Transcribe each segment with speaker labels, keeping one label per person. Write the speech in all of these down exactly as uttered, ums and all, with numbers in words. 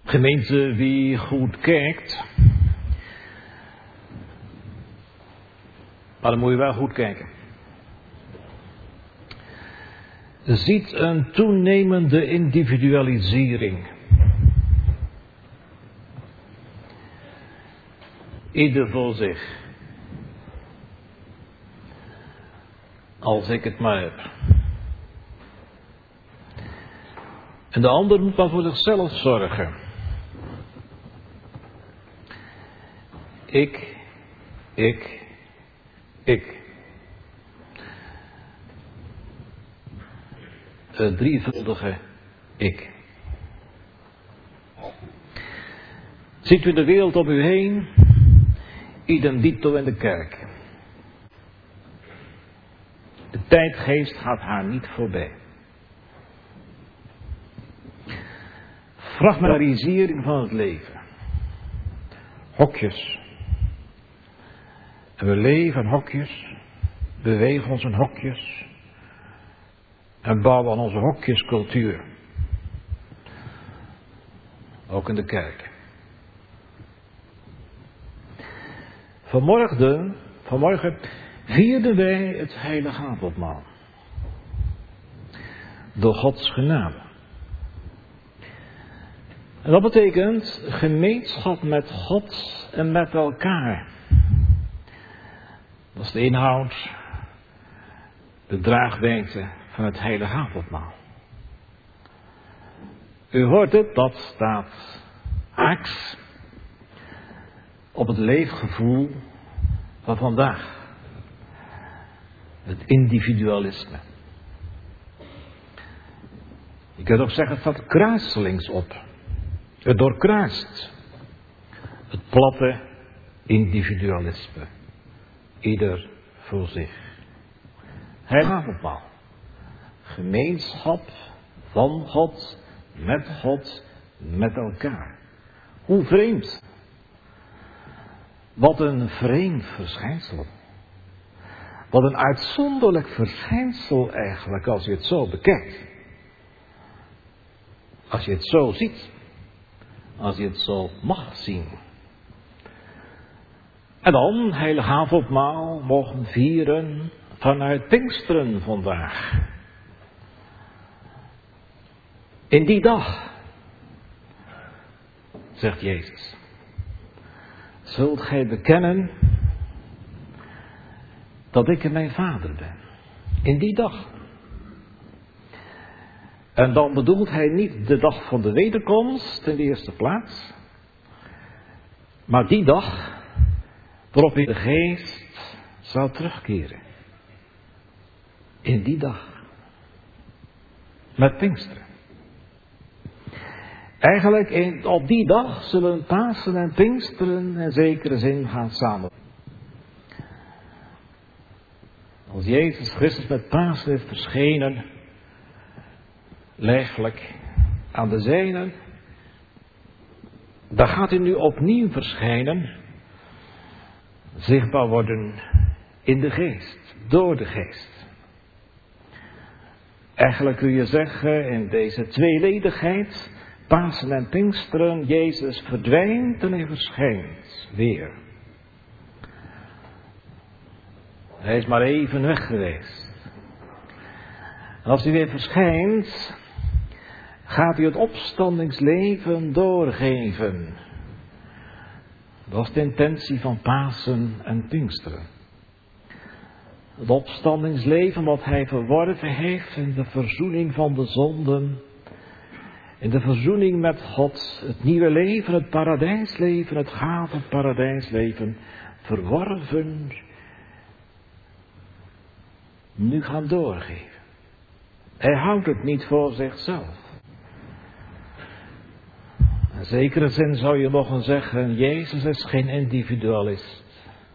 Speaker 1: Gemeente, wie goed kijkt, maar dan moet je wel goed kijken, ziet een toenemende individualisering. Ieder voor zich. Als ik het maar heb. En de ander moet maar voor zichzelf zorgen. Ik, ik, ik. Het drievuldige ik. Ziet u de wereld om u heen? Idem dito in de kerk. De tijdgeest gaat haar niet voorbij. Fragmentarisering van het leven. Hokjes. En we leven in hokjes. Bewegen ons in hokjes. En bouwen aan onze hokjescultuur. Ook in de kerk. Vanmorgen, vanmorgen vierden wij het heilige avondmaal. Door Gods genade. En dat betekent gemeenschap met God en met elkaar. Dat is de inhoud, de draagwijte van het heilige avondmaal. U hoort het, dat staat haaks op het leefgevoel van vandaag. Het individualisme. Je kunt ook zeggen, het staat kruiselings op. Het doorkruist. Het platte individualisme. Ieder voor zich. Heilige avondmaal. Gemeenschap van God, met God, met elkaar. Hoe vreemd. Wat een vreemd verschijnsel. Wat een uitzonderlijk verschijnsel eigenlijk als je het zo bekijkt. Als je het zo ziet. Als je het zo mag zien. En dan, heilige avondmaal, mogen vieren vanuit Pinksteren vandaag. In die dag, zegt Jezus, zult gij bekennen dat ik mijn Vader ben. In die dag. En dan bedoelt hij niet de dag van de wederkomst in de eerste plaats. Maar die dag waarop de geest zou terugkeren. In die dag. Met Pinksteren. Eigenlijk in, op die dag zullen Pasen en Pinksteren in zekere zin gaan samen. Als Jezus Christus met Pasen heeft verschenen, lijfelijk aan de zijnen, dan gaat hij nu opnieuw verschijnen, zichtbaar worden in de geest, door de geest. Eigenlijk kun je zeggen, in deze tweeledigheid, Pasen en Pinksteren, Jezus verdwijnt en hij verschijnt weer. Hij is maar even weg geweest. En als hij weer verschijnt, gaat hij het opstandingsleven doorgeven. Dat is de intentie van Pasen en Pinksteren. Het opstandingsleven wat hij verworven heeft in de verzoening van de zonden. In de verzoening met God. Het nieuwe leven, het paradijsleven, het gave paradijsleven. Verworven. Nu gaan doorgeven. Hij houdt het niet voor zichzelf. In zekere zin zou je mogen zeggen, Jezus is geen individualist.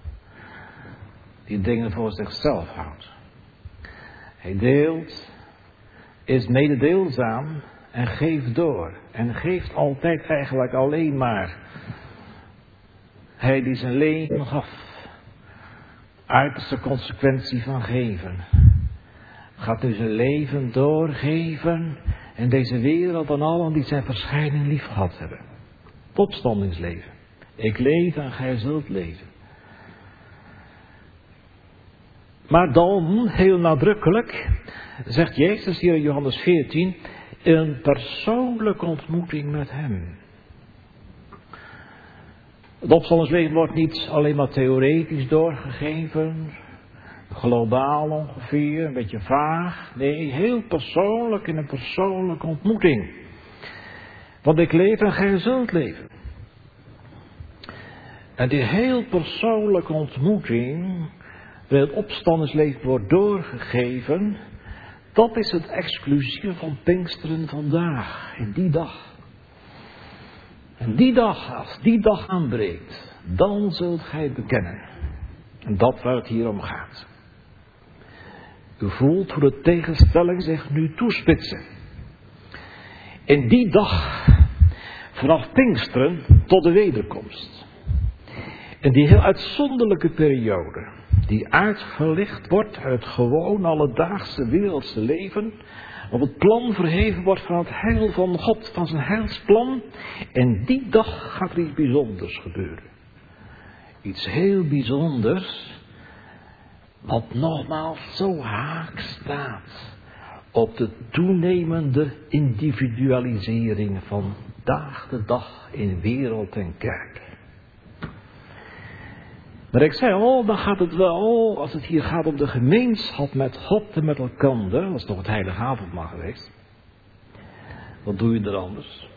Speaker 1: Die dingen voor zichzelf houdt. Hij deelt, is mededeelzaam en geeft door. En geeft altijd eigenlijk alleen maar. Hij die zijn leven gaf. Uiterste consequentie van geven. Gaat nu zijn leven doorgeven in deze wereld aan allen die zijn verschijning lief gehad hebben. Het opstandingsleven. Ik leef en gij zult leven. Maar dan, heel nadrukkelijk, zegt Jezus hier in Johannes veertien, een persoonlijke ontmoeting met hem. Het opstandingsleven wordt niet alleen maar theoretisch doorgegeven, globaal ongeveer, een beetje vaag. Nee, heel persoonlijk in een persoonlijke ontmoeting. Want ik leef en gij zult leven. En die heel persoonlijke ontmoeting, waarin het opstandingsleven wordt doorgegeven, dat is het exclusieve van Pinksteren vandaag, in die dag. En die dag, als die dag aanbreekt, dan zult gij bekennen. En dat waar het hier om gaat. U voelt hoe de tegenstelling zich nu toespitsen. In die dag, vanaf Pinksteren tot de wederkomst. In die heel uitzonderlijke periode, die uitgelicht wordt uit het gewoon alledaagse wereldse leven, op het plan verheven wordt van het heil van God, van zijn heilsplan. En die dag gaat er iets bijzonders gebeuren. Iets heel bijzonders, wat nogmaals zo haak staat op de toenemende individualisering van dag de dag in wereld en kerk. Maar ik zei, oh, dan gaat het wel, als het hier gaat om de gemeenschap met God en met elkander, dat is toch het heilige avondmaal geweest. Wat doe je er anders?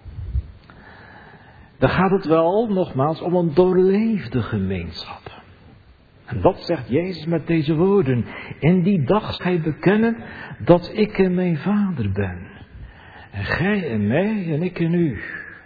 Speaker 1: Dan gaat het wel, nogmaals, om een doorleefde gemeenschap. En dat zegt Jezus met deze woorden. In die dag zal gij bekennen dat ik en mijn Vader ben. En gij en mij en ik en u.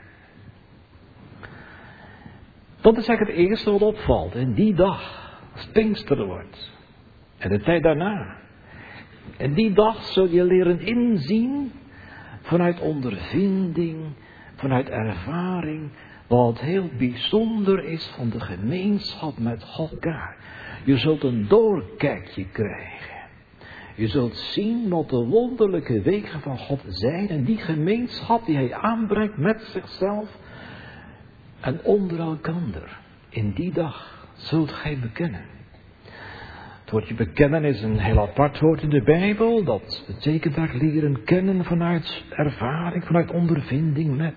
Speaker 1: Dat is eigenlijk het eerste wat opvalt. In die dag, als Pinksteren wordt. En de tijd daarna. En die dag zul je leren inzien, vanuit ondervinding, vanuit ervaring, wat heel bijzonder is van de gemeenschap met God. Je zult een doorkijkje krijgen. Je zult zien wat de wonderlijke wegen van God zijn. En die gemeenschap die hij aanbrengt met zichzelf en onder elkander. In die dag zult gij bekennen. Het woordje bekennen is een heel apart woord in de Bijbel. Dat betekent daar leren kennen vanuit ervaring, vanuit ondervinding met.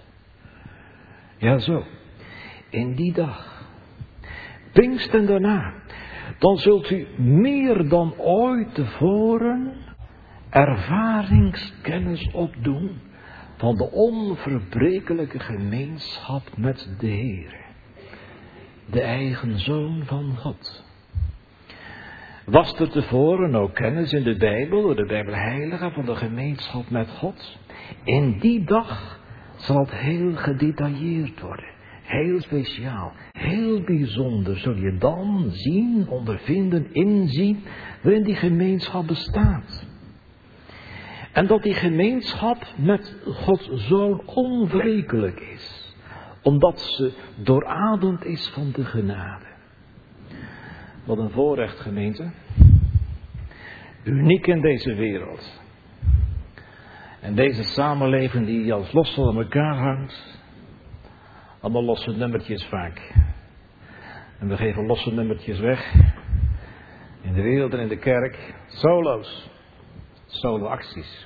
Speaker 1: Ja zo. In die dag. Pinksteren daarna. Dan zult u meer dan ooit tevoren ervaringskennis opdoen van de onverbrekelijke gemeenschap met de Heer. De eigen Zoon van God. Was er tevoren ook kennis in de Bijbel, door de Bijbelheilige, van de gemeenschap met God? In die dag zal het heel gedetailleerd worden. Heel speciaal, heel bijzonder zul je dan zien, ondervinden, inzien waarin die gemeenschap bestaat. En dat die gemeenschap met Gods Zoon onwrekelijk is, omdat ze doorademd is van de genade. Wat een voorrecht, gemeente. Uniek in deze wereld. En deze samenleving die als los van elkaar hangt. Allemaal losse nummertjes vaak. En we geven losse nummertjes weg. In de wereld en in de kerk. Solo's. Solo acties.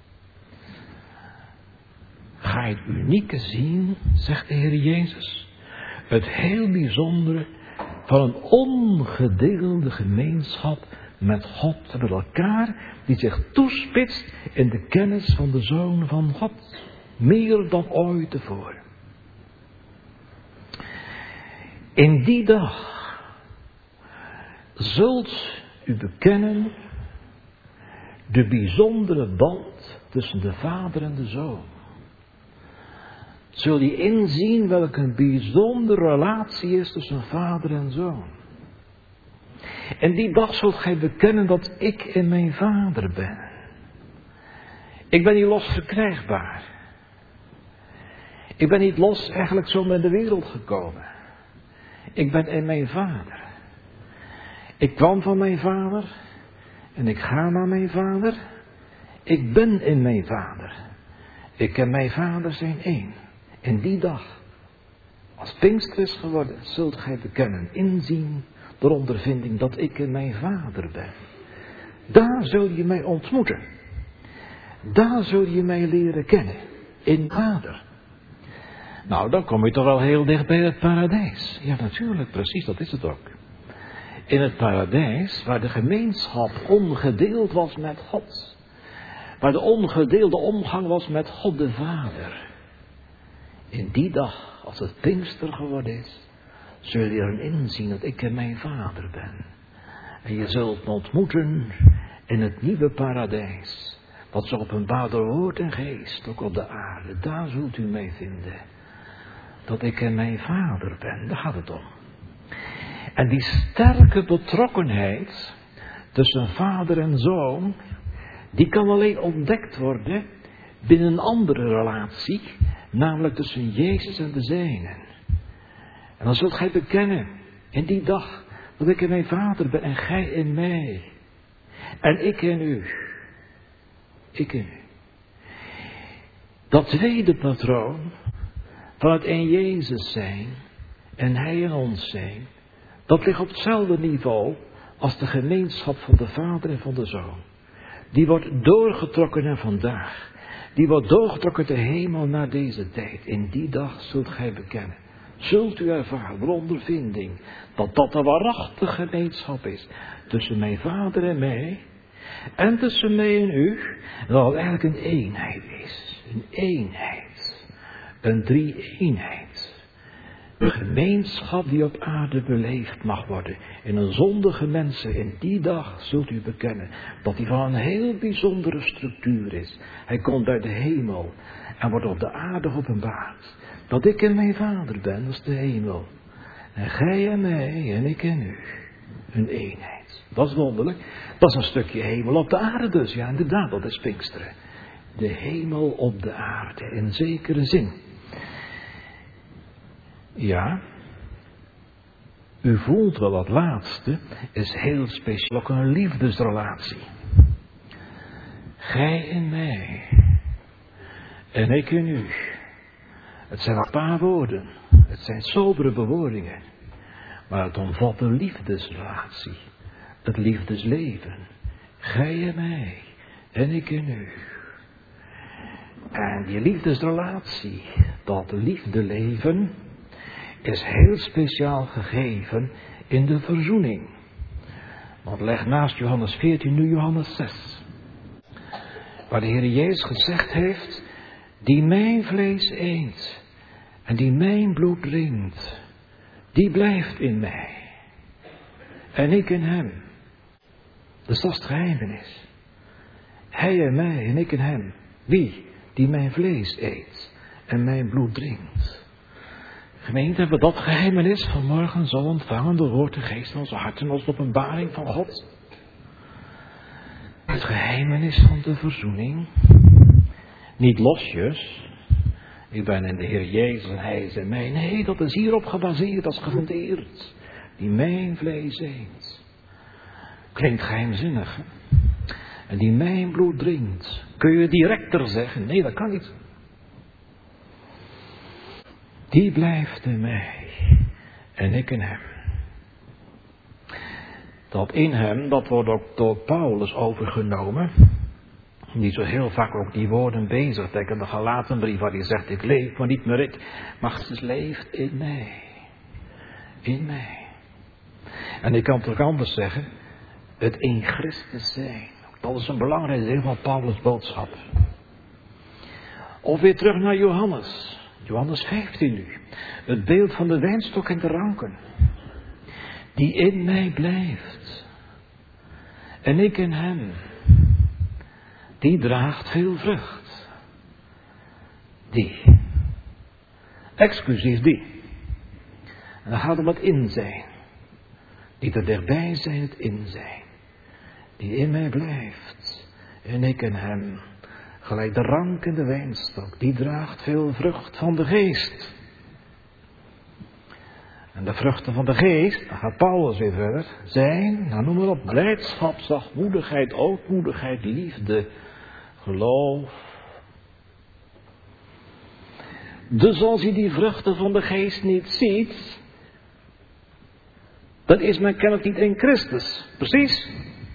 Speaker 1: Ga je het unieke zien, zegt de Heer Jezus. Het heel bijzondere van een ongedeelde gemeenschap met God en met elkaar. Die zich toespitst in de kennis van de Zoon van God. Meer dan ooit tevoren. In die dag zult u bekennen de bijzondere band tussen de Vader en de Zoon. Zul je inzien welke een bijzondere relatie is tussen Vader en Zoon. En die dag zult gij bekennen dat ik in mijn Vader ben. Ik ben niet los verkrijgbaar. Ik ben niet los eigenlijk zo in de wereld gekomen. Ik ben in mijn Vader. Ik kwam van mijn Vader. En ik ga naar mijn Vader. Ik ben in mijn Vader. Ik en mijn Vader zijn één. In die dag, als Pinkster is geworden, zult gij bekennen, inzien, door ondervinding, dat ik in mijn Vader ben. Daar zul je mij ontmoeten. Daar zul je mij leren kennen. In Vader. Nou, dan kom je toch wel heel dicht bij het paradijs. Ja, natuurlijk, precies, dat is het ook. In het paradijs, waar de gemeenschap ongedeeld was met God. Waar de ongedeelde omgang was met God de Vader. In die dag, als het Pinkster geworden is, zul je erin inzien dat ik in mijn Vader ben. En je zult me ontmoeten in het nieuwe paradijs. Wat zich openbaart door woord en geest, ook op de aarde. Daar zult u mij vinden. Dat ik in mijn Vader ben, daar gaat het om. En die sterke betrokkenheid tussen vader en zoon, die kan alleen ontdekt worden binnen een andere relatie, namelijk tussen Jezus en de zijnen. En dan zult gij bekennen in die dag dat ik in mijn Vader ben en gij in mij. En ik in u. Ik in u. Dat tweede patroon van het in Jezus zijn en hij in ons zijn, dat ligt op hetzelfde niveau als de gemeenschap van de Vader en van de Zoon. Die wordt doorgetrokken naar vandaag. Die wordt doorgetrokken de hemel naar deze tijd. In die dag zult gij bekennen. Zult u ervaren, door ondervinding, dat dat een waarachtige gemeenschap is. Tussen mijn Vader en mij. En tussen mij en u. En dat het eigenlijk een eenheid is. Een eenheid. Een drie-eenheid. Een gemeenschap die op aarde beleefd mag worden. In een zondige mensen. In die dag zult u bekennen dat hij van een heel bijzondere structuur is. Hij komt uit de hemel en wordt op de aarde geopenbaard. Dat ik in mijn Vader ben, dat is de hemel. En gij en mij en ik en u. Een eenheid. Dat is wonderlijk. Dat is een stukje hemel op de aarde dus. Ja, inderdaad, dat is Pinksteren. De hemel op de aarde, in zekere zin. Ja, u voelt wel dat laatste is heel speciaal, ook een liefdesrelatie. Gij in mij en ik in u. Het zijn een paar woorden, het zijn sobere bewoordingen, maar het omvat een liefdesrelatie, het liefdesleven. Gij in mij en ik in u. En die liefdesrelatie, dat liefdeleven, is heel speciaal gegeven in de verzoening. Want leg naast Johannes veertien nu Johannes zes. Waar de Heer Jezus gezegd heeft, die mijn vlees eet en die mijn bloed drinkt, die blijft in mij. En ik in hem. Dus dat is het geheimenis. Hij in mij en ik in hem. Wie? Die mijn vlees eet en mijn bloed drinkt. Gemeente, hebben we dat geheimenis vanmorgen zo ontvangen door woord en geest in onze harten als openbaring van God. Het geheimenis van de verzoening. Niet losjes. Ik ben in de Heer Jezus en Hij is in mij. Nee, dat is hierop gebaseerd, dat is gefundeerd. Die mijn vlees eet. Klinkt geheimzinnig, hè? En die mijn bloed drinkt. Kun je directer zeggen? Nee, dat kan niet. Die blijft in mij en ik in hem. Dat in hem, dat wordt ook door Paulus overgenomen. Die zo heel vaak ook die woorden bezig. Denk aan de Galatenbrief waar hij zegt, ik leef, maar niet meer ik. Maar Christus leeft in mij. In mij. En ik kan het ook anders zeggen, het in Christus zijn. Dat is een belangrijk deel van Paulus' boodschap. Of weer terug naar Johannes. Johannes vijftien nu. Het beeld van de wijnstok en de ranken. Die in mij blijft. En ik in hem. Die draagt veel vrucht. Die. Exclusief die. En dan gaat er wat in zijn. Niet er dichtbij zijn, het in zijn. Die in mij blijft. En ik in hem. Gelijk de rank in de wijnstok, die draagt veel vrucht van de geest. En de vruchten van de geest, dan gaat Paulus weer verder, zijn, nou noem maar op, blijdschap, zachtmoedigheid, ootmoedigheid, liefde, geloof, Dus als je die vruchten van de geest niet ziet, dan is men kennelijk niet in Christus. Precies.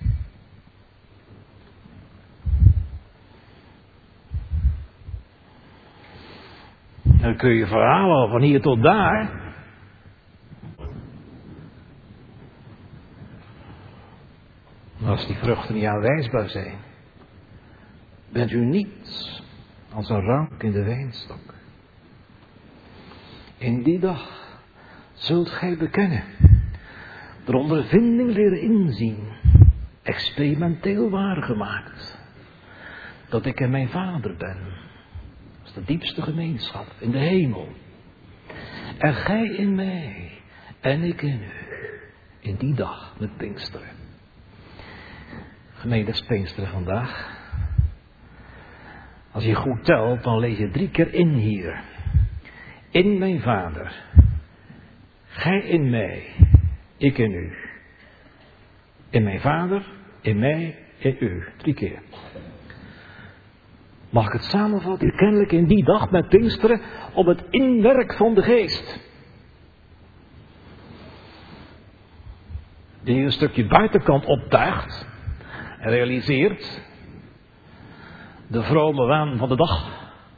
Speaker 1: Dan kun je verhalen van hier tot daar. Maar als die vruchten niet aanwijsbaar zijn, bent u niet als een rank in de wijnstok. In die dag zult gij bekennen, de ondervinding leren inzien, experimenteel waargemaakt, dat ik en mijn Vader ben. Dat is de diepste gemeenschap in de hemel. En gij in mij en ik in u, in die dag met Pinksteren. Gemeente, dat is Pinksteren vandaag. Als je goed telt, dan lees je drie keer in hier. In mijn Vader. Gij in mij. Ik in u. In mijn Vader. In mij. In u. Drie keer. Mag ik het samenvatten? Kennelijk in die dag met Pinksteren op het inwerk van de geest. Die een stukje buitenkant optuigt. En realiseert. De vrome waan van de dag.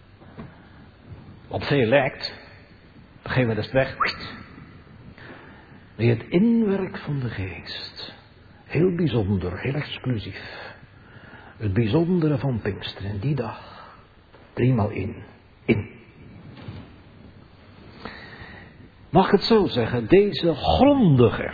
Speaker 1: Wat veel lijkt. Op een gegeven moment is het weg. Nee, het inwerk van de geest. Heel bijzonder, heel exclusief. Het bijzondere van Pinksteren, die dag. Driemaal in. In. Mag ik het zo zeggen? Deze grondige,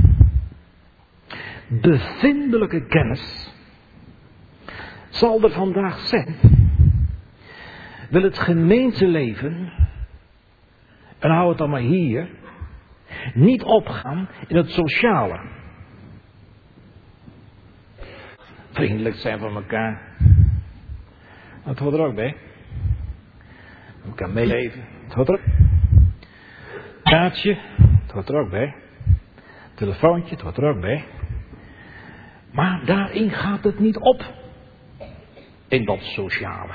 Speaker 1: bevindelijke kennis zal er vandaag zijn. Wil het gemeenteleven, en hou het dan maar hier, niet opgaan in het sociale. Vriendelijk zijn voor elkaar. Dat hoort er ook bij. We elkaar meeleven. Het hoort er ook. Kaartje, het hoort er ook bij. Telefoontje, het hoort er ook bij. Maar daarin gaat het niet op. In dat sociale.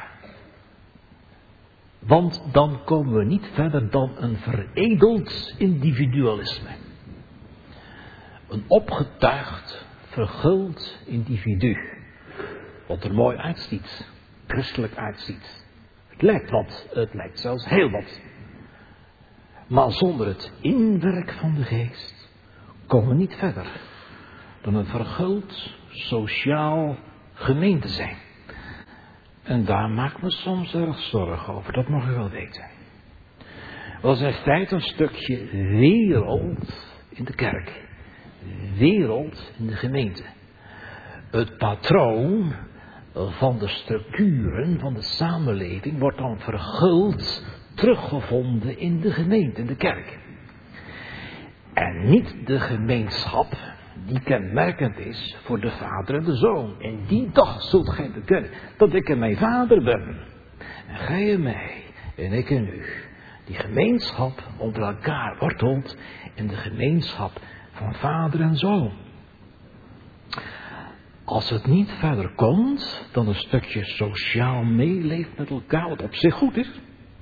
Speaker 1: Want dan komen we niet verder dan een veredeld individualisme. Een opgetuigd, verguld individu. Wat er mooi uitziet. Christelijk uitziet. Het lijkt wat, het lijkt zelfs heel wat. Maar zonder het inwerk van de geest komen we niet verder dan een verguld, sociaal gemeente zijn. En daar maak ik me soms erg zorgen over, dat mag u wel weten. Dat is in feite een stukje wereld in de kerk. Wereld in de gemeente. Het patroon van de structuren van de samenleving wordt dan verguld teruggevonden in de gemeente, in de kerk. En niet de gemeenschap die kenmerkend is voor de Vader en de Zoon. In die dag zult gij bekennen dat ik en mijn Vader ben. En gij in mij en ik in u. Die gemeenschap onder elkaar wortelt in de gemeenschap van Vader en Zoon. Als het niet verder komt dan een stukje sociaal meeleeft met elkaar, wat op zich goed is,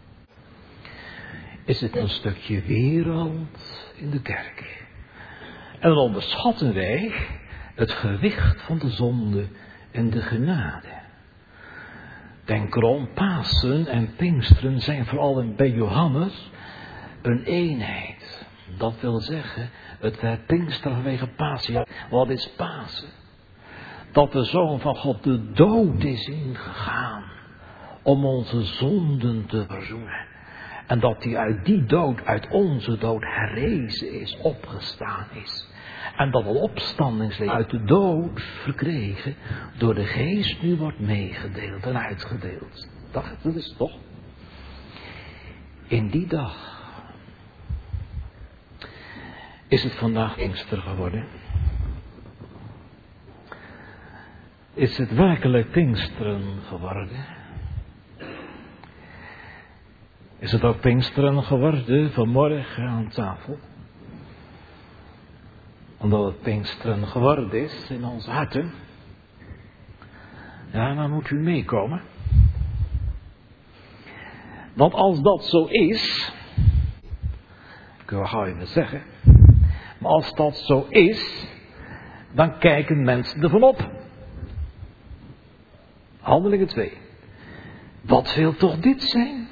Speaker 1: is het een stukje wereld in de kerk. En dan onderschatten wij het gewicht van de zonde en de genade. Denk erom, Pasen en Pinksteren zijn vooral bij Johannes een eenheid. Dat wil zeggen, het werd Pinksteren vanwege Pasen. Wat is Pasen? Dat de Zoon van God de dood is ingegaan om onze zonden te verzoenen. En dat hij uit die dood, uit onze dood herrezen is, opgestaan is. En dat het opstandingsleven uit de dood verkregen door de geest nu wordt meegedeeld en uitgedeeld. Dat, dat is het toch? In die dag is het vandaag Pinkster geworden. Is het werkelijk Pinksteren geworden? Is het ook Pinksteren geworden vanmorgen aan tafel? Omdat het Pinksteren geworden is in onze harten. Ja, dan moet u meekomen. Want als dat zo is, ik wil gauw even zeggen, maar als dat zo is, dan kijken mensen ervan op. Handelingen twee. Wat wil toch dit zijn?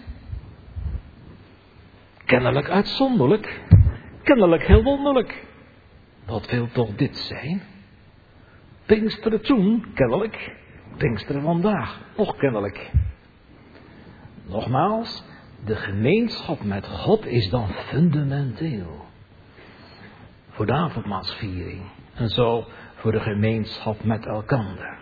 Speaker 1: Kennelijk uitzonderlijk, kennelijk heel wonderlijk. Wat wil toch dit zijn? Pinksteren toen, kennelijk. Pinksteren vandaag, nog kennelijk. Nogmaals, de gemeenschap met God is dan fundamenteel. Voor de avondmaalsviering. En zo voor de gemeenschap met elkander.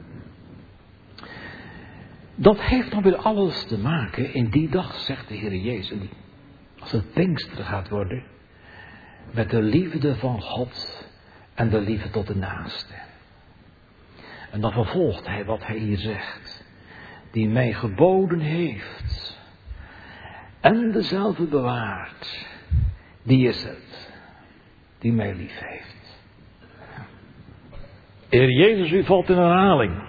Speaker 1: Dat heeft dan weer alles te maken in die dag, zegt de Heer Jezus. Als het Pinksteren gaat worden. Met de liefde van God en de liefde tot de naaste. En dan vervolgt hij wat hij hier zegt. Die mij geboden heeft. En dezelfde bewaart. Die is het. Die mij lief heeft. Heer Jezus, u valt in herhaling.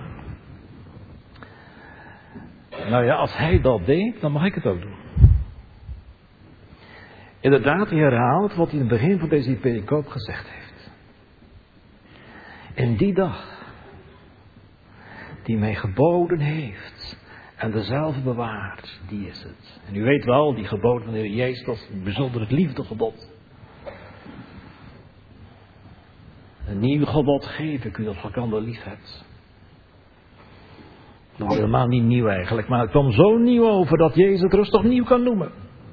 Speaker 1: Nou ja, als hij dat deed, dan mag ik het ook doen. Inderdaad, hij herhaalt wat hij in het begin van deze pericoop gezegd heeft. In die dag, die mij geboden heeft en dezelfde bewaart, die is het. En u weet wel, die geboden van de Heer Jezus, dat is een bijzonder het liefdegebod. Een nieuw gebod geef ik u dat elkander lief hebt. Dat is helemaal niet nieuw eigenlijk, maar het kwam zo nieuw over dat Jezus het rustig nieuw kan noemen.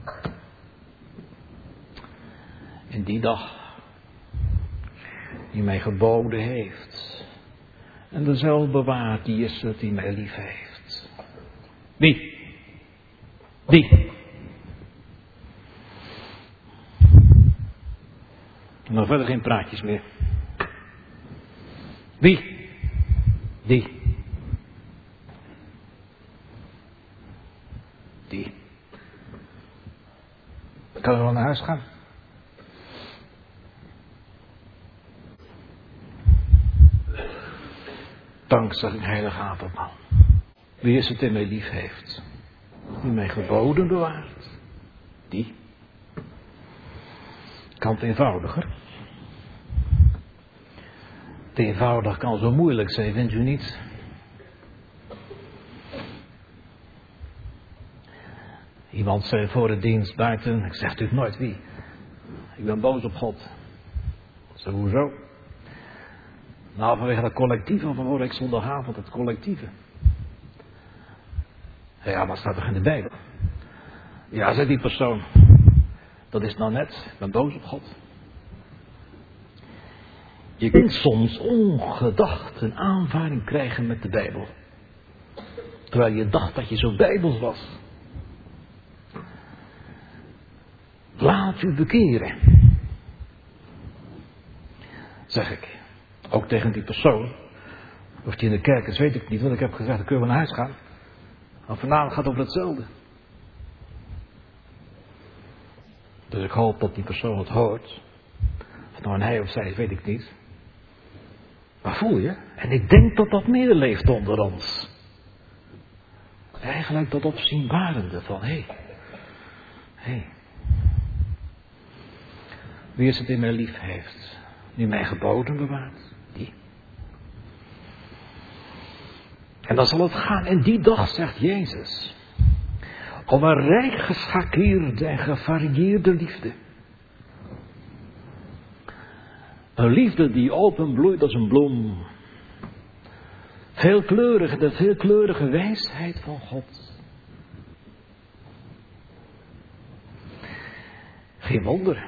Speaker 1: In die dag, die mij geboden heeft. En dezelfde bewaart, die is het die mij lief heeft. Wie? Wie? Nog verder geen praatjes meer. Wie? Die. Die. Kan er wel naar huis gaan? Dankzij een heilige avondmaal. Wie is het die mij lief heeft? Die mij geboden bewaart. Die. Kan het eenvoudiger. Het eenvoudig kan zo moeilijk zijn, vindt u niet? Iemand zei voor de dienst buiten, ik zeg natuurlijk nooit wie. Ik ben boos op God. Ik zei, hoezo? Nou, vanwege dat collectieve van vorige week zondagavond, het collectieve. Ja, maar staat er in de Bijbel? Ja, zegt die persoon. Dat is nou net, ik ben boos op God. Je kunt soms ongedacht een aanvaring krijgen met de Bijbel. Terwijl je dacht dat je zo bijbels was. Laat u bekeren. Zeg ik. Ook tegen die persoon. Of die in de kerk is, weet ik niet. Want ik heb gezegd, dan kunnen we naar huis gaan. Maar vanavond gaat het over hetzelfde. Dus ik hoop dat die persoon het hoort. Of nou een hij of zij is, weet ik niet. Maar voel je? En ik denk dat dat meer leeft onder ons. Eigenlijk dat opzienbarende van, hé. Hey, hé. Hey. Wie is het die mij lief heeft? Die mij geboden bewaart? Die. En dan zal het gaan in die dag, zegt Jezus. Om een rijk geschakeerde en gevarieerde liefde. Een liefde die openbloeit als een bloem. Veelkleurige, de veelkleurige wijsheid van God. Geen wonder.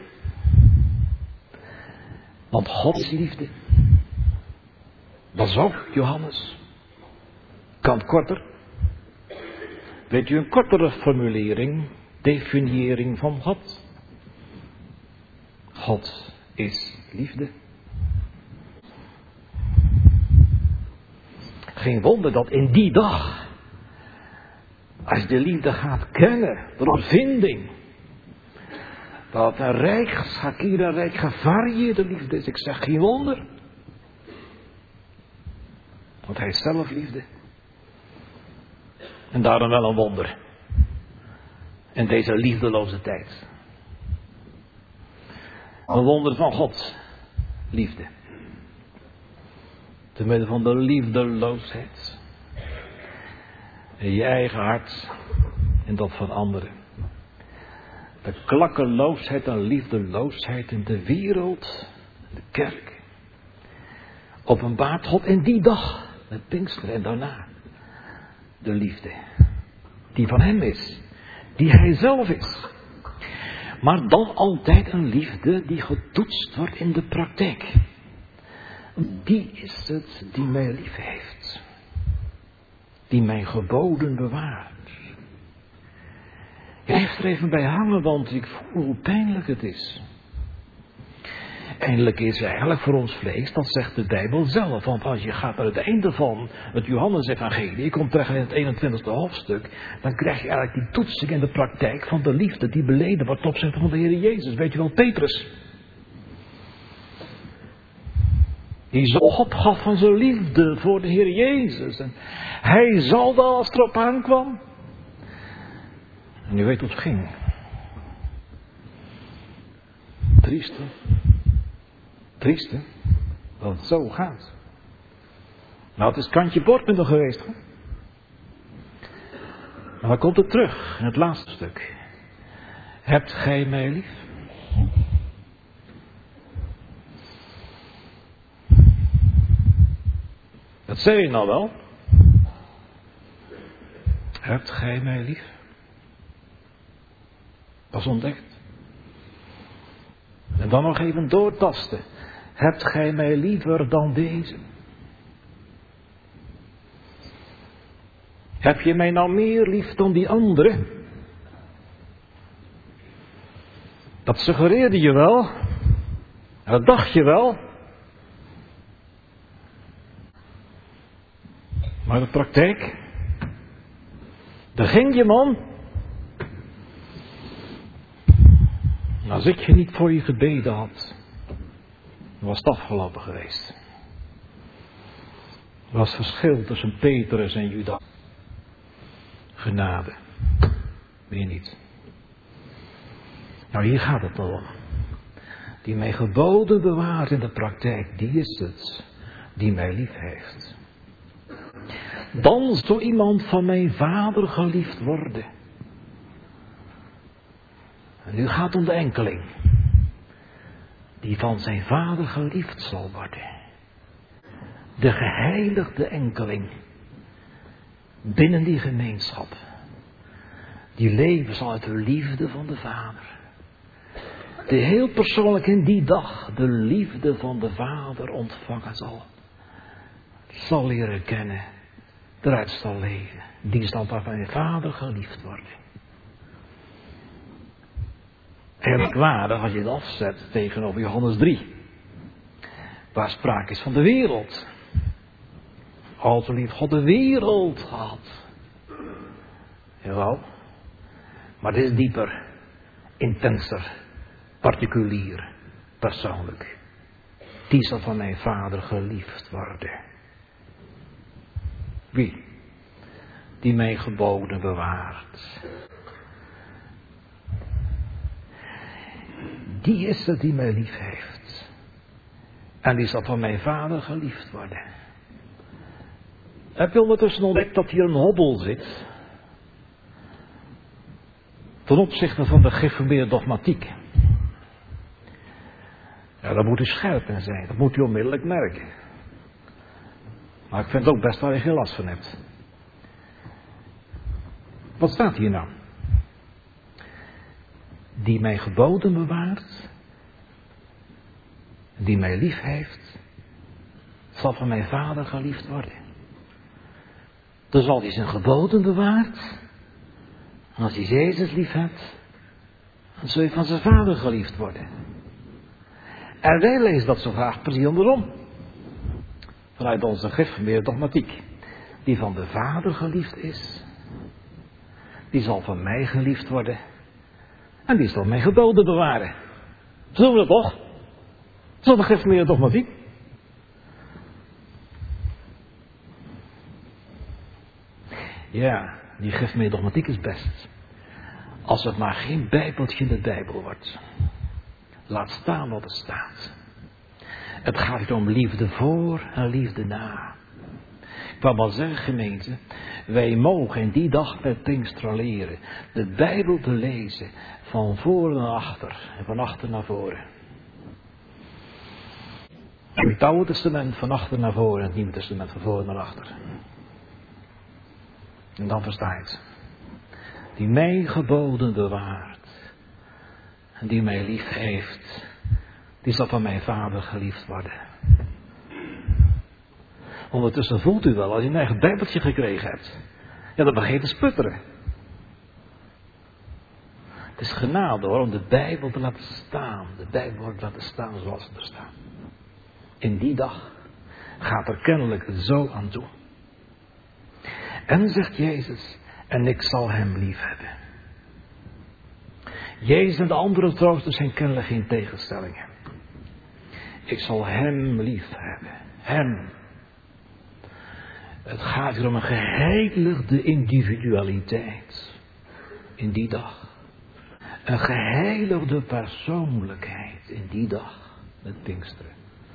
Speaker 1: Want God is liefde. Dat is ook Johannes. Kan korter. Weet u een kortere formulering, definiëring van God? God is liefde. Geen wonder dat in die dag, als je de liefde gaat kennen, de ondervinding, dat een rijk geschakeerde, rijk gevarieerde liefde is. Ik zeg geen wonder. Want hij is zelf liefde. En daarom wel een wonder. In deze liefdeloze tijd. Een wonder van Gods liefde. Te midden van de liefdeloosheid. In je eigen hart en dat van anderen. De klakkeloosheid en liefdeloosheid in de wereld, de kerk. Openbaart God in die dag, met Pinksteren en daarna. De liefde, die van hem is, die hij zelf is. Maar dan altijd een liefde die getoetst wordt in de praktijk. Die is het die mij lief heeft. Die mijn geboden bewaart. Ik blijf er even bij hangen, want ik voel hoe pijnlijk het is. Eindelijk is eigenlijk voor ons vlees, dat zegt de Bijbel zelf. Want als je gaat naar het einde van het Johannes-evangelie, je komt terecht in het eenentwintigste hoofdstuk, dan krijg je eigenlijk die toetsing in de praktijk van de liefde die beleden wordt ten opzichte van de Heer Jezus. Weet je wel, Petrus. Die zo opgaf van zijn liefde voor de Heer Jezus. En hij zalde als het erop aankwam. En je weet hoe het ging. Triest, hè? Triest, hè? Dat het zo gaat. Nou, het is kantje boord met hem geweest, hè? Maar dan komt het terug in het laatste stuk. Hebt gij mij lief? Dat zei je nou wel. Hebt gij mij lief? Dat is ontdekt. En dan nog even doortasten. Hebt gij mij liever dan deze? Heb je mij nou meer lief dan die andere? Dat suggereerde je wel. Dat dacht je wel. Maar de praktijk. Daar ging je, man. Als ik je niet voor je gebeden had, dan was het afgelopen geweest. Er was verschil tussen Petrus en Judas. Genade. Meer niet. Nou, hier gaat het nog om. Die mij geboden bewaart in de praktijk, die is het die mij lief heeft. Dan zal iemand van mijn Vader geliefd worden. En nu gaat het om de enkeling. Die van zijn Vader geliefd zal worden. De geheiligde enkeling. Binnen die gemeenschap. Die leven zal uit de liefde van de Vader. Die heel persoonlijk in die dag de liefde van de Vader ontvangen zal. Zal leren kennen. Eruit zal leven. Die zal van zijn Vader geliefd worden. Merkwaardig als je het afzet tegenover Johannes drie. Waar sprake is van de wereld. Al zo lief God de wereld gehad. Jawel. Maar dit is dieper. Intenser. Particulier. Persoonlijk. Die zal van mijn Vader geliefd worden. Wie? Die mijn geboden bewaart. Die is het die mij lief heeft. En die zal van mijn Vader geliefd worden. Heb je ondertussen ontdekt dat hier een hobbel zit? Ten opzichte van de gereformeerde dogmatiek. Ja, daar moet u scherp in zijn. Dat moet u onmiddellijk merken. Maar ik vind het ook best waar je geen last van hebt. Wat staat hier nou? Die mijn geboden bewaart, die mij lief heeft, zal van mijn Vader geliefd worden. Dus als hij zijn geboden bewaart, en als hij Jezus lief hebt, dan zul je van zijn Vader geliefd worden. En wij lezen dat zo graag precies andersom. Vanuit onze gereformeerde dogmatiek. Die van de Vader geliefd is, die zal van mij geliefd worden. En die zal mijn geboden bewaren. Zo doen we dat toch? Dat is de gereformeerde dogmatiek. Ja, die gereformeerde dogmatiek is best. Als het maar geen bijbeltje in de Bijbel wordt. Laat staan wat er staat. Het gaat hier om liefde voor en liefde na. Ik wou wel zeggen, gemeente, wij mogen in die dag met Pinksteren leren de Bijbel te lezen van voor naar achter en van achter naar voren. Het Oude Testament van achter naar voren en het Nieuwe Testament van voor naar achter. En dan versta je het. Die mij geboden bewaart en die mij lief heeft, die zal van mijn Vader geliefd worden. Ondertussen voelt u wel, als je een eigen bijbeltje gekregen hebt, ja, dan begint te sputteren. Het is genade hoor, om de Bijbel te laten staan. De Bijbel te laten staan zoals het er staat. In die dag gaat er kennelijk zo aan toe. En zegt Jezus, en ik zal hem lief hebben. Jezus en de andere troosters zijn kennelijk geen tegenstellingen. Ik zal hem lief hebben. Hem. Het gaat hier om een geheiligde individualiteit. In die dag. Een geheiligde persoonlijkheid. In die dag. Met Pinksteren.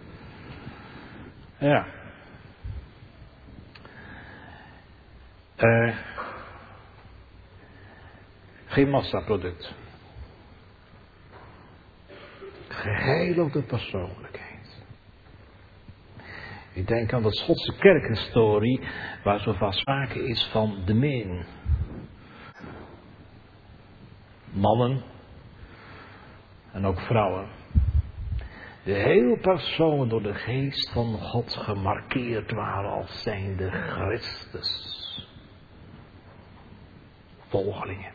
Speaker 1: Ja. Uh, geen massaproduct. Geheiligde persoonlijkheid. Ik denk aan de Schotse kerkhistorie, waar zo vast sprake is van de min. Mannen en ook vrouwen. Die heel persoonlijk door de geest van God gemarkeerd waren als zijnde Christus. Volgelingen.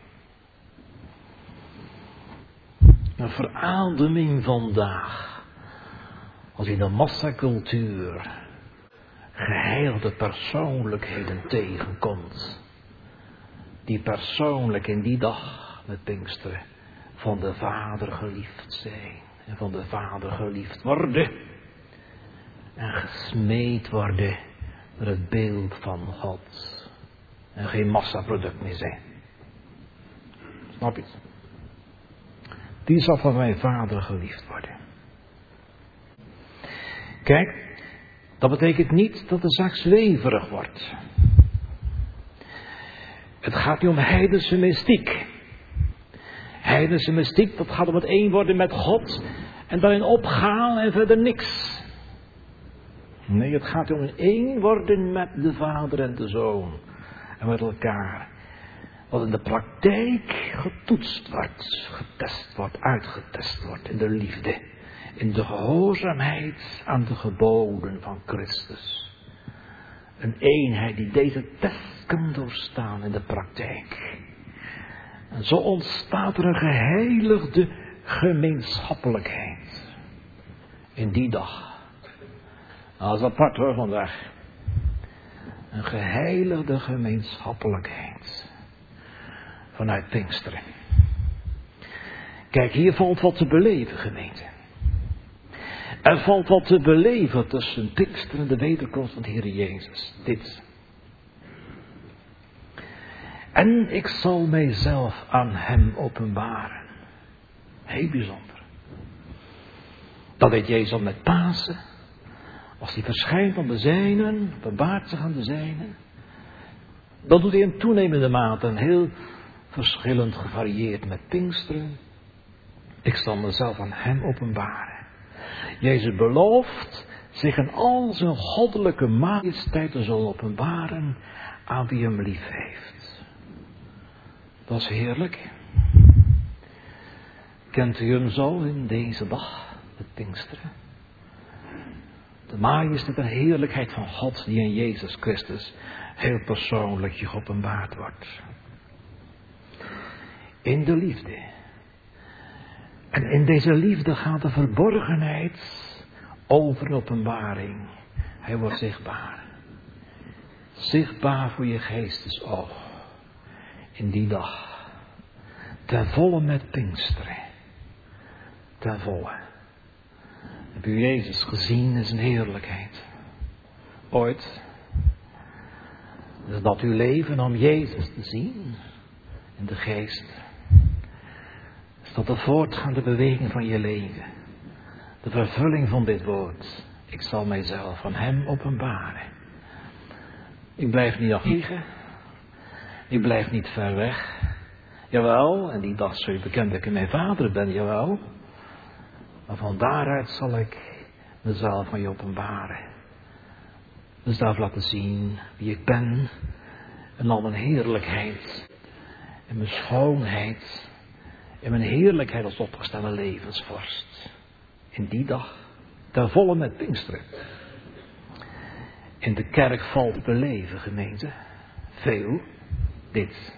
Speaker 1: Een verademing vandaag. Als in de massacultuur geheiligde persoonlijkheden tegenkomt. Die persoonlijk in die dag met Pinksteren van de Vader geliefd zijn. En van de Vader geliefd worden. En gesmeed worden door het beeld van God. En geen massaproduct meer zijn. Snap je het? Die zal van mijn Vader geliefd worden. Kijk, dat betekent niet dat de zaak zweverig wordt. Het gaat niet om heidense mystiek. Heidense mystiek, dat gaat om het één worden met God en daarin opgaan en verder niks. Nee, het gaat om een één worden met de Vader en de Zoon. En met elkaar. Wat in de praktijk getoetst wordt, getest wordt, uitgetest wordt in de liefde. In de gehoorzaamheid aan de geboden van Christus. Een eenheid die deze test kan doorstaan in de praktijk. En zo ontstaat er een geheiligde gemeenschappelijkheid. In die dag. Nou, dat is apart hoor vandaag. Een geheiligde gemeenschappelijkheid. Vanuit Pinksteren. Kijk, hier valt wat te beleven, gemeente. Er valt wat te beleven tussen Pinksteren en de wederkomst van de Heer Jezus. Dit. En ik zal mijzelf aan hem openbaren. Heel bijzonder. Dat deed Jezus al met Pasen. Als hij verschijnt aan de zijnen, openbaart zich aan de zijnen. Dan doet hij in toenemende mate een heel verschillend gevarieerd met Pinksteren. Ik zal mezelf aan hem openbaren. Jezus belooft zich in al zijn goddelijke majesteit te zullen openbaren aan wie hem lief heeft. Dat is heerlijk. Kent u hem zo in deze dag, met Pinksteren? De majesteit en heerlijkheid van God die in Jezus Christus heel persoonlijk je geopenbaard wordt. In de liefde. En in deze liefde gaat de verborgenheid over een openbaring. Hij wordt zichtbaar. Zichtbaar voor je geestesoog. In die dag. Ten volle met Pinksteren. Ten volle. Heb u Jezus gezien in zijn heerlijkheid? Ooit? Is dat uw leven om Jezus te zien? In de geest? tot de voortgaande beweging van je leven. De vervulling van dit woord. Ik zal mijzelf van hem openbaren. Ik blijf niet afvliegen. Ik blijf niet ver weg. Jawel, en die dag zul je bekend dat ik mijn vader ben, jawel. Maar van daaruit zal ik mezelf van je openbaren. Mezelf laten zien wie ik ben. En al mijn heerlijkheid. En mijn schoonheid. En mijn heerlijkheid als opgestelde levensvorst. In die dag. Ten volle met Pinksteren. In de kerk valt te beleven, gemeente. Veel. Dit.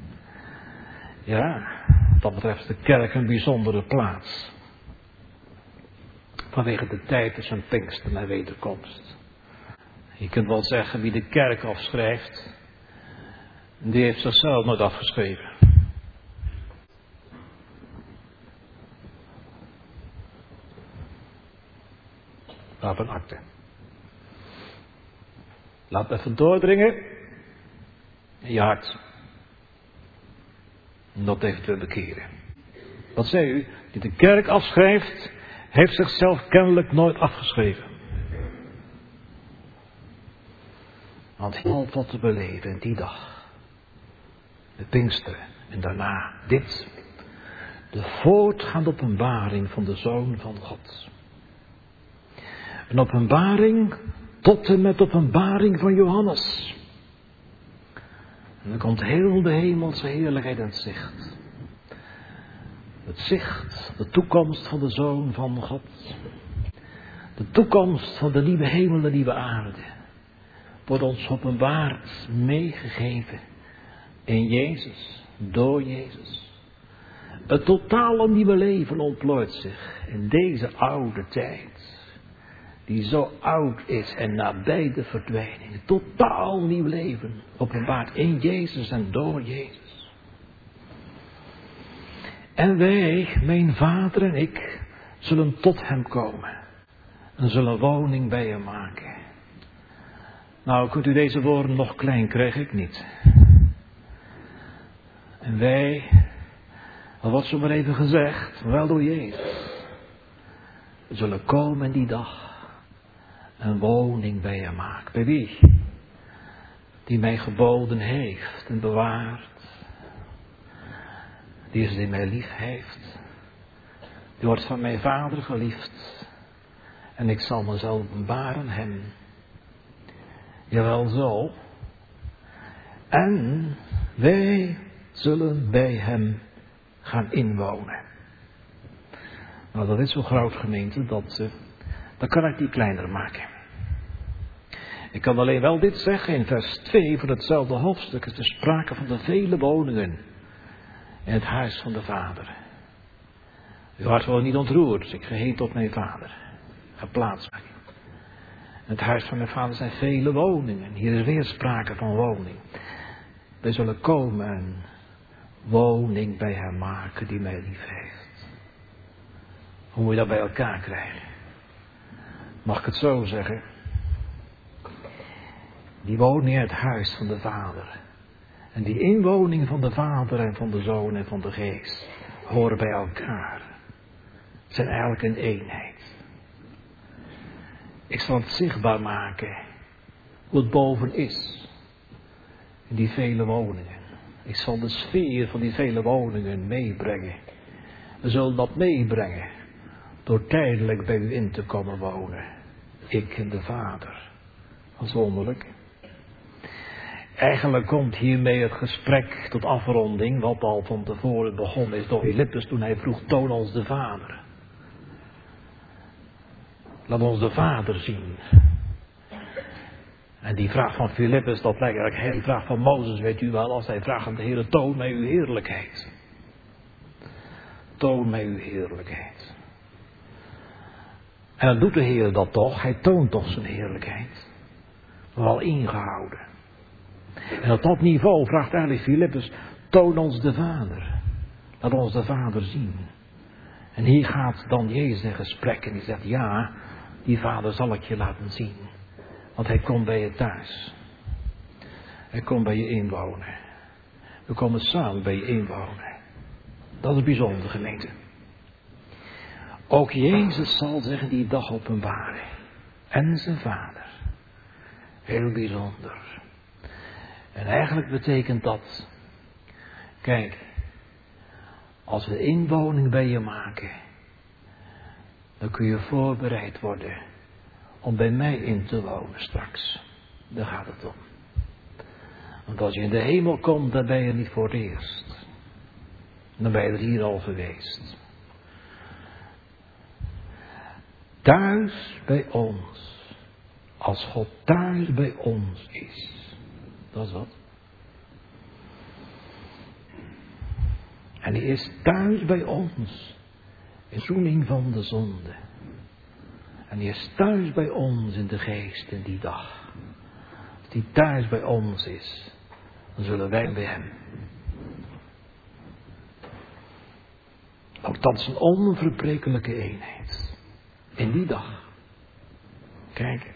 Speaker 1: Ja, wat dat betreft de kerk een bijzondere plaats. Vanwege de tijd tussen Pinksteren en wederkomst. Je kunt wel zeggen, wie de kerk afschrijft, die heeft zichzelf nooit afgeschreven. Laat een akte. Laat even doordringen in je hart. En dat eventueel bekeren. Wat zei u? Die de kerk afschrijft, heeft zichzelf kennelijk nooit afgeschreven. Want al wat te beleven in die dag. De Pinksteren en daarna dit. De voortgaande openbaring van de Zoon van God. Een openbaring tot en met openbaring van Johannes. En dan komt heel de hemelse heerlijkheid in het zicht. Het zicht, de toekomst van de Zoon van God. De toekomst van de nieuwe hemel en nieuwe aarde. Wordt ons openbaard, meegegeven. In Jezus, door Jezus. Het totale nieuwe leven ontplooit zich in deze oude tijd. Die zo oud is en nabij de verdwijning. Totaal nieuw leven. Openbaard in Jezus en door Jezus. En wij, mijn vader en ik, zullen tot hem komen. En zullen woning bij hem maken. Nou, kunt u deze woorden nog klein, krijg ik niet. En wij, al wordt zo maar even gezegd, wel door Jezus. We zullen komen in die dag. Een woning bij hem maken. Bij wie? Die mij geboden heeft en bewaart. Die is die mij lief heeft. Die wordt van mijn vader geliefd. En ik zal mezelf openbaren hem. Jawel zo. En wij zullen bij hem gaan inwonen. Nou, dat is zo groot, gemeente, dat... Uh, Dan kan ik die kleiner maken. Ik kan alleen wel dit zeggen. In vers twee van hetzelfde hoofdstuk is er sprake van de vele woningen in het huis van de Vader. Uw hart wordt niet ontroerd. Dus ik ga heen tot mijn Vader. Ga plaatsmaken. In het huis van mijn Vader zijn vele woningen. Hier is weer sprake van woning. Wij zullen komen en woning bij hem maken die mij lief heeft. Hoe moet je dat bij elkaar krijgen? Mag ik het zo zeggen? Die woning in het huis van de Vader. En die inwoning van de Vader en van de Zoon en van de Geest. Horen bij elkaar. Zijn eigenlijk een eenheid. Ik zal het zichtbaar maken. Hoe het boven is. In die vele woningen. Ik zal de sfeer van die vele woningen meebrengen. We zullen dat meebrengen. Door tijdelijk bij u in te komen wonen. Ik en de Vader. Dat is wonderlijk. Eigenlijk komt hiermee het gesprek tot afronding. Wat al van tevoren begon is door Filippus toen hij vroeg: toon ons de Vader. Laat ons de Vader zien. En die vraag van Filippus, dat lijkt eigenlijk die vraag van Mozes, weet u wel. Als hij vraagt aan de Heer: toon mij uw heerlijkheid. Toon mij uw heerlijkheid. En dan doet de Heer dat toch. Hij toont toch zijn heerlijkheid. Wel ingehouden. En op dat niveau vraagt eigenlijk Filippus: toon ons de Vader. Laat ons de Vader zien. En hier gaat dan Jezus in gesprek en die zegt: ja, die Vader zal ik je laten zien. Want hij komt bij je thuis. Hij komt bij je inwonen. We komen samen bij je inwonen. Dat is bijzonder, gemeente. Ook Jezus zal zich die dag openbaren. En zijn Vader. Heel bijzonder. En eigenlijk betekent dat, kijk, als we inwoning bij je maken, dan kun je voorbereid worden om bij mij in te wonen straks. Daar gaat het om. Want als je in de hemel komt, dan ben je niet voor het eerst. Dan ben je er hier al geweest. Thuis bij ons. Als God thuis bij ons is. Dat is wat. En hij is thuis bij ons. In zoening van de zonde. En hij is thuis bij ons in de geest in die dag. Als hij thuis bij ons is, dan zullen wij bij hem. Ook dat is een onverbrekelijke eenheid. In die dag. Kijk.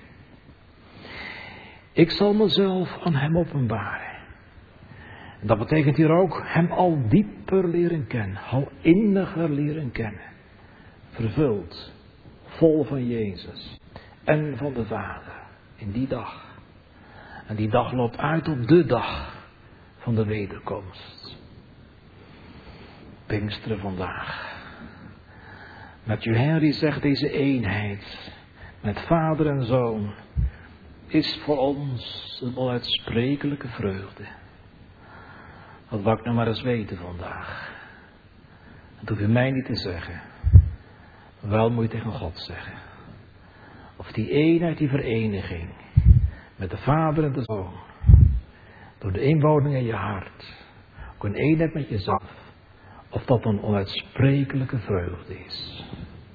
Speaker 1: Ik zal mezelf aan hem openbaren. En dat betekent hier ook hem al dieper leren kennen. Al inniger leren kennen. Vervuld. Vol van Jezus. En van de Vader. In die dag. En die dag loopt uit op de dag van de wederkomst. Pinksteren vandaag. Matthew Henry zegt deze eenheid met Vader en Zoon is voor ons een onuitsprekelijke vreugde. Dat wou ik nou maar eens weten vandaag. Dat hoef je mij niet te zeggen. Wel moet je tegen God zeggen. Of die eenheid, die vereniging met de Vader en de Zoon. Door de inwoning in je hart. Ook een eenheid met jezelf. Of dat een onuitsprekelijke vreugde is.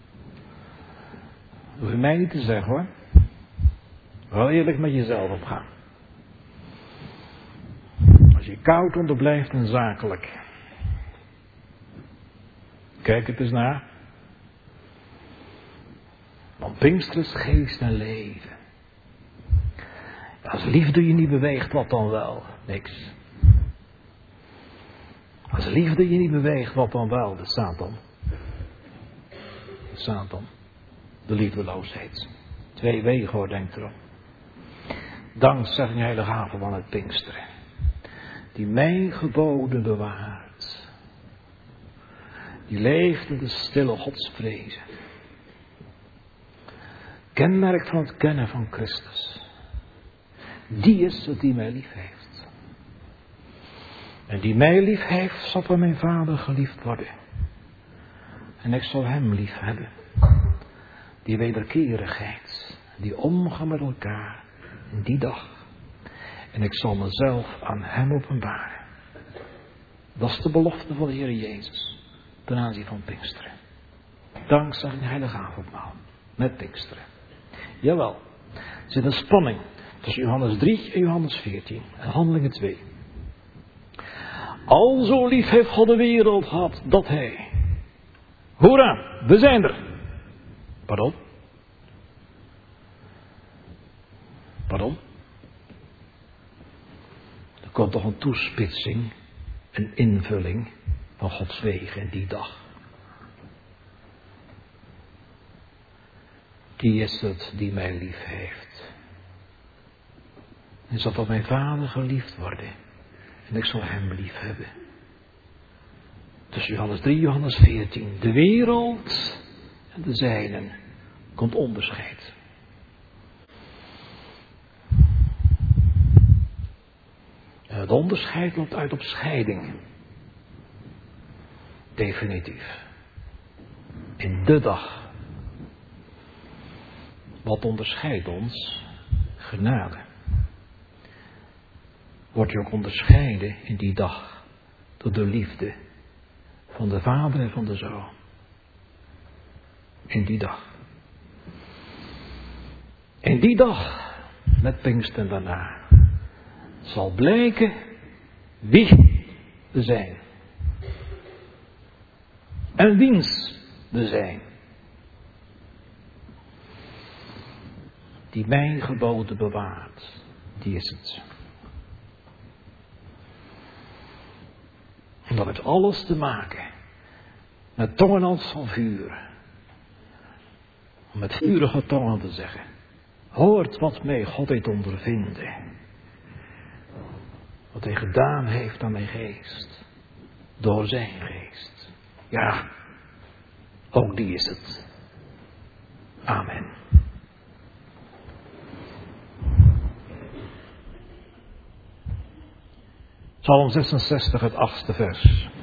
Speaker 1: Dat hoef je mij niet te zeggen hoor. Wel eerlijk met jezelf opgaan. Als je koud onderblijft en zakelijk. Kijk het eens na. Want Pinksteren is geest en leven. Als liefde je niet beweegt, wat dan wel? Niks. Als liefde je niet beweegt, wat dan wel? De Satan. De Satan. De liefdeloosheid. Twee wegen hoor, denk erom. Dankzij een heilige haven van het Pinksteren. Die mijn geboden bewaart. Die leeft in de stille godsvrezen. Kenmerk van het kennen van Christus. Die is het die mij lief heeft. En die mij lief heeft, zal door mijn Vader geliefd worden. En ik zal hem lief hebben. Die wederkerigheid, die omgaan met elkaar in die dag. En ik zal mezelf aan hem openbaren. Dat is de belofte van de Heer Jezus. Ten aanzien van Pinksteren. Dankzij een heilige avondmaal. Met Pinksteren. Jawel. Er zit een spanning tussen Johannes drie en Johannes veertien. En Handelingen twee. Al zo lief heeft God de wereld gehad dat hij. Hoera, we zijn er. Pardon? Pardon? Er komt toch een toespitsing, een invulling van Gods wegen in die dag. Die is het die mij lief heeft. En zal tot mijn Vader geliefd worden. En ik zal hem lief hebben. Tussen Johannes drie, Johannes veertien. De wereld en de zijnen komt onderscheid. En het onderscheid loopt uit op scheiding. Definitief. In de dag. Wat onderscheidt ons? Genade. Wordt je ook onderscheiden in die dag door de liefde van de Vader en van de Zoon. In die dag. In die dag, met Pinksteren daarna, zal blijken wie we zijn. En wiens we zijn. Die mijn geboden bewaart, die is het. En dat heeft alles te maken met tongen als van vuur. Om met vurige tongen te zeggen. Hoort wat mij God heeft ondervinden. Wat hij gedaan heeft aan mijn geest. Door zijn geest. Ja, ook die is het. Amen. Psalm zesenzestig, het achtste vers.